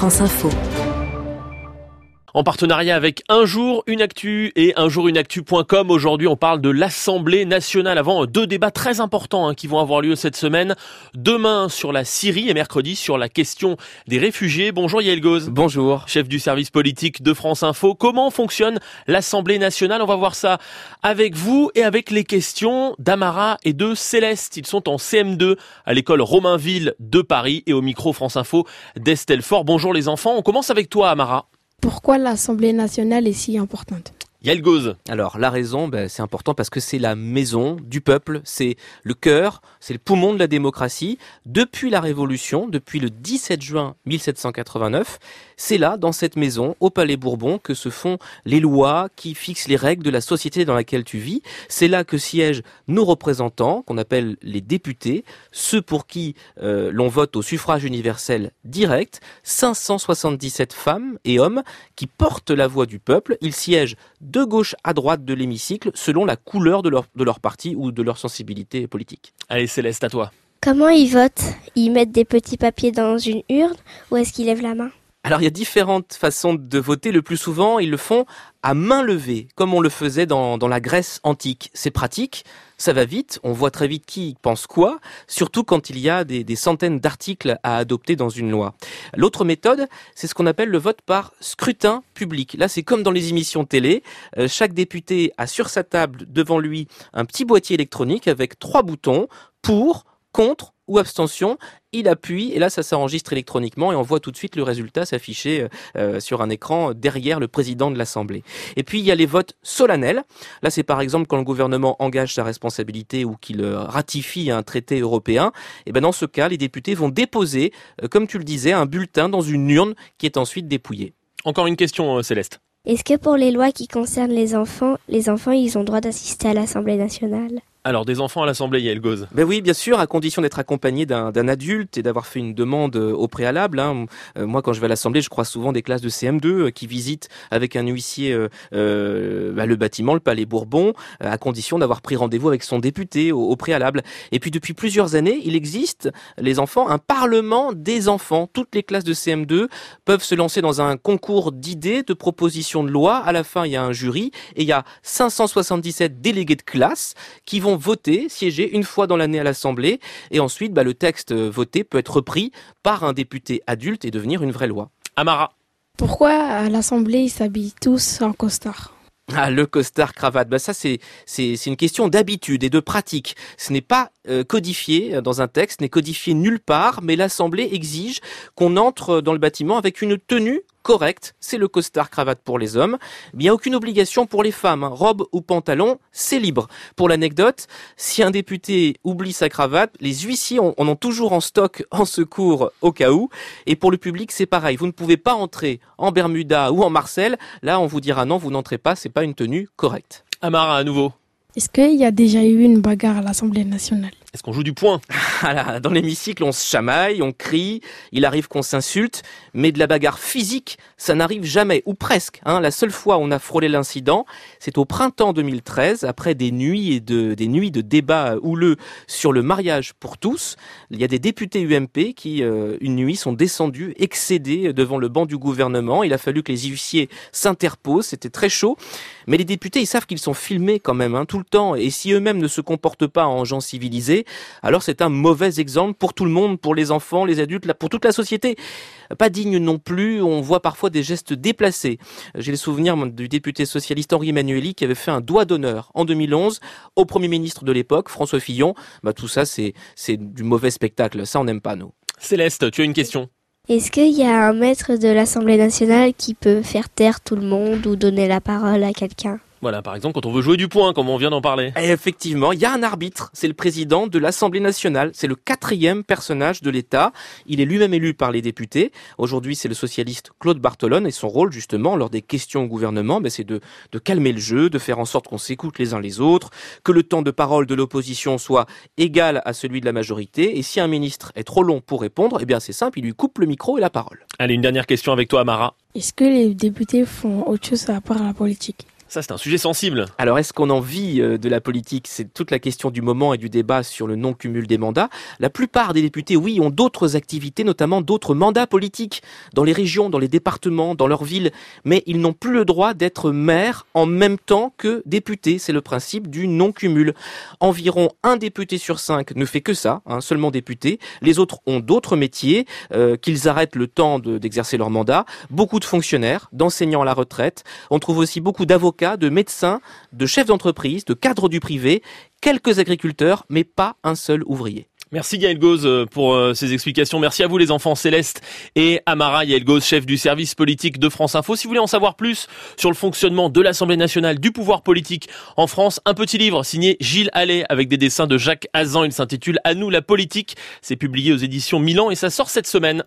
France Info. En partenariat avec Un Jour Une Actu et unjourunactu.com, aujourd'hui on parle de l'Assemblée nationale avant deux débats très importants qui vont avoir lieu cette semaine. Demain sur la Syrie et mercredi sur la question des réfugiés. Bonjour Yael Gauz. Bonjour. Chef du service politique de France Info. Comment fonctionne l'Assemblée nationale? On va voir ça avec vous et avec les questions d'Amara et de Céleste. Ils sont en CM2 à l'école Romainville de Paris et au micro France Info d'Estelle Faure. Bonjour les enfants. On commence avec toi Amara. Pourquoi l'Assemblée nationale est si importante? Yael Gauz. Alors la raison, c'est important parce que c'est la maison du peuple, c'est le cœur, c'est le poumon de la démocratie. Depuis la Révolution, depuis le 17 juin 1789, c'est là, dans cette maison, au Palais Bourbon, que se font les lois qui fixent les règles de la société dans laquelle tu vis. C'est là que siègent nos représentants, qu'on appelle les députés, ceux pour qui l'on vote au suffrage universel direct, 577 femmes et hommes qui portent la voix du peuple. Ils siègent de gauche à droite de l'hémicycle, selon la couleur de leur parti ou de leur sensibilité politique. Allez Céleste, à toi. Comment ils votent? Ils mettent des petits papiers dans une urne ou est-ce qu'ils lèvent la main? Alors il y a différentes façons de voter. Le plus souvent, ils le font à main levée, comme on le faisait dans la Grèce antique. C'est pratique, ça va vite, on voit très vite qui pense quoi, surtout quand il y a des centaines d'articles à adopter dans une loi. L'autre méthode, c'est ce qu'on appelle le vote par scrutin public. Là, c'est comme dans les émissions télé. Chaque député a sur sa table devant lui un petit boîtier électronique avec 3 boutons pour, contre ou abstention. Il appuie et là ça s'enregistre électroniquement et on voit tout de suite le résultat s'afficher sur un écran derrière le président de l'Assemblée. Et puis il y a les votes solennels. Là c'est par exemple quand le gouvernement engage sa responsabilité ou qu'il ratifie un traité européen. Et dans ce cas les députés vont déposer, comme tu le disais, un bulletin dans une urne qui est ensuite dépouillée. Encore une question Céleste. Est-ce que pour les lois qui concernent les enfants ils ont droit d'assister à l'Assemblée nationale? Alors, des enfants à l'Assemblée, Yael Gauz. Oui, bien sûr, à condition d'être accompagné d'un adulte et d'avoir fait une demande au préalable. Moi, quand je vais à l'Assemblée, je croise souvent des classes de CM2 qui visitent avec un huissier le bâtiment, le Palais Bourbon, à condition d'avoir pris rendez-vous avec son député au préalable. Et puis, depuis plusieurs années, il existe, les enfants, un parlement des enfants. Toutes les classes de CM2 peuvent se lancer dans un concours d'idées, de propositions de loi. À la fin, il y a un jury et il y a 577 délégués de classe qui vont voter, siéger une fois dans l'année à l'Assemblée et ensuite le texte voté peut être repris par un député adulte et devenir une vraie loi. Amara. Pourquoi à l'Assemblée ils s'habillent tous en costard? Le costard cravate, ça c'est une question d'habitude et de pratique. Ce n'est pas codifié dans un texte, n'est codifié nulle part, mais l'Assemblée exige qu'on entre dans le bâtiment avec une tenue correcte. C'est le costard cravate pour les hommes. Il n'y a aucune obligation pour les femmes. Robe ou pantalon, c'est libre. Pour l'anecdote, si un député oublie sa cravate, les huissiers en ont toujours en stock en secours au cas où. Et pour le public, c'est pareil. Vous ne pouvez pas entrer en Bermuda ou en Marcel. Là, on vous dira non, vous n'entrez pas, c'est pas une tenue correcte. Amara, à nouveau. Est-ce qu'il y a déjà eu une bagarre à l'Assemblée nationale? Est-ce qu'on joue du poing? Dans l'hémicycle, on se chamaille, on crie, il arrive qu'on s'insulte, mais de la bagarre physique, ça n'arrive jamais, ou presque. La seule fois où on a frôlé l'incident, c'est au printemps 2013, après des nuits de débats houleux sur le mariage pour tous. Il y a des députés UMP qui, une nuit, sont descendus, excédés devant le banc du gouvernement. Il a fallu que les huissiers s'interposent, c'était très chaud. Mais les députés, ils savent qu'ils sont filmés quand même, tout le temps. Et si eux-mêmes ne se comportent pas en gens civilisés, alors c'est un mauvais exemple pour tout le monde, pour les enfants, les adultes, pour toute la société. Pas digne non plus, on voit parfois des gestes déplacés. J'ai le souvenir du député socialiste Henri Emmanuelli qui avait fait un doigt d'honneur en 2011 au Premier ministre de l'époque, François Fillon. Tout ça, c'est du mauvais spectacle. Ça, on n'aime pas, nous. Céleste, tu as une question? Est-ce qu'il y a un maître de l'Assemblée nationale qui peut faire taire tout le monde ou donner la parole à quelqu'un? Voilà, par exemple, quand on veut jouer du poing, comme on vient d'en parler. Et effectivement, il y a un arbitre, c'est le président de l'Assemblée nationale, c'est le 4e personnage de l'État. Il est lui-même élu par les députés. Aujourd'hui, c'est le socialiste Claude Barthelone et son rôle, justement, lors des questions au gouvernement, c'est de calmer le jeu, de faire en sorte qu'on s'écoute les uns les autres, que le temps de parole de l'opposition soit égal à celui de la majorité. Et si un ministre est trop long pour répondre, c'est simple, il lui coupe le micro et la parole. Allez, une dernière question avec toi, Amara. Est-ce que les députés font autre chose à part la politique? Ça, c'est un sujet sensible. Alors, est-ce qu'on en vit de la politique? C'est toute la question du moment et du débat sur le non-cumul des mandats. La plupart des députés, oui, ont d'autres activités, notamment d'autres mandats politiques dans les régions, dans les départements, dans leurs villes. Mais ils n'ont plus le droit d'être maire en même temps que député. C'est le principe du non-cumul. Environ 1 député sur 5 ne fait que ça, seulement député. Les autres ont d'autres métiers, qu'ils arrêtent le temps d'exercer leur mandat. Beaucoup de fonctionnaires, d'enseignants à la retraite. On trouve aussi beaucoup d'avocats, de médecins, de chefs d'entreprise, de cadres du privé, quelques agriculteurs, mais pas un seul ouvrier. Merci Yael Gauze pour ces explications. Merci à vous les enfants Céleste et Amara. Yael Gauze, chef du service politique de France Info. Si vous voulez en savoir plus sur le fonctionnement de l'Assemblée nationale, du pouvoir politique en France, un petit livre signé Gilles Allais avec des dessins de Jacques Hazan. Il s'intitule « À nous la politique ». C'est publié aux éditions Milan et ça sort cette semaine.